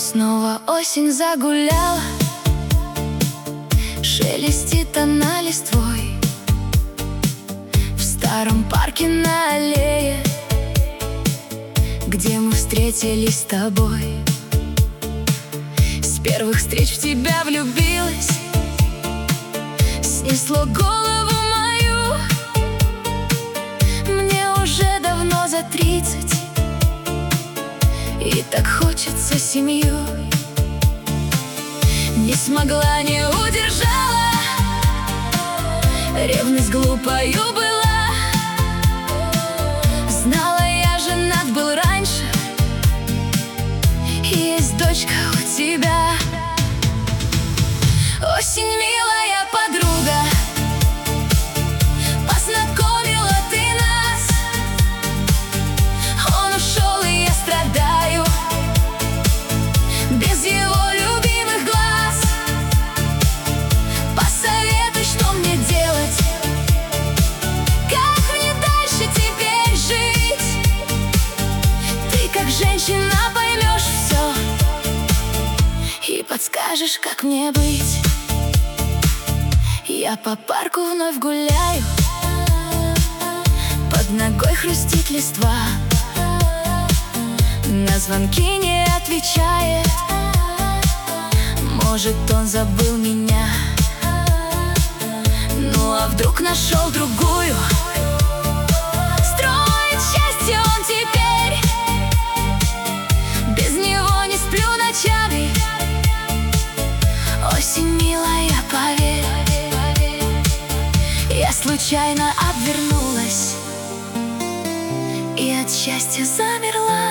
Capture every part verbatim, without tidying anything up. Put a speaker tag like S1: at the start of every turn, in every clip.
S1: Снова осень загуляла, шелестит она листвой в старом парке на аллее, где мы встретились с тобой. С первых встреч в тебя влюбилась, снесло голову мою. Мне уже давно за тридцать, и так хочется семью. Не смогла, не удержала, ревность глупою была. Знала, я женат был раньше, есть дочка у тебя. Осень, милая подруга, познакомила ты нас. Он ушел, и я страдаю без его любимых глаз. Посоветуй, что мне делать, как мне дальше теперь жить. Ты, как женщина, поймешь все и подскажешь, как мне быть. Я по парку вновь гуляю, под ногой хрустит листва. На звонки не отвечает, может, он забыл меня. Ну а вдруг нашел другую? Строит счастье он теперь, без него не сплю ночами. Осень, милая, поверь, я случайно обвернулась и от счастья замерла.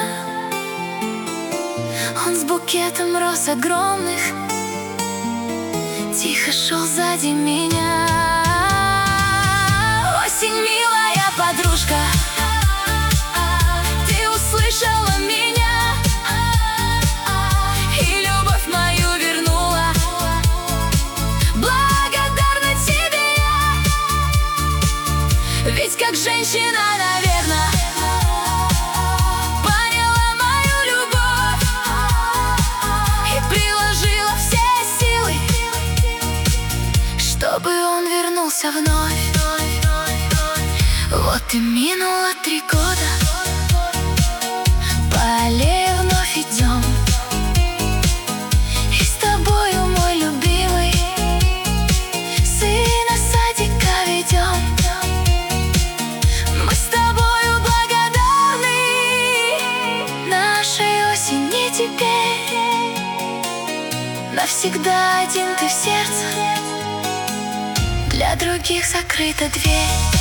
S1: Он с букетом роз огромных тихо шел сзади меня. Осень, милая подружка, ты услышала меня и любовь мою вернула. Благодарна тебе я, ведь как женщина, наверное, поняла мою любовь и приложила все силы, чтобы он вернулся вновь. Вот и минуло три года, по аллее вновь идем, и с тобою, мой любимый, сына садика ведем. Мы с тобою благодарны нашей осени теперь. Навсегда один ты в сердце, для других закрыта дверь.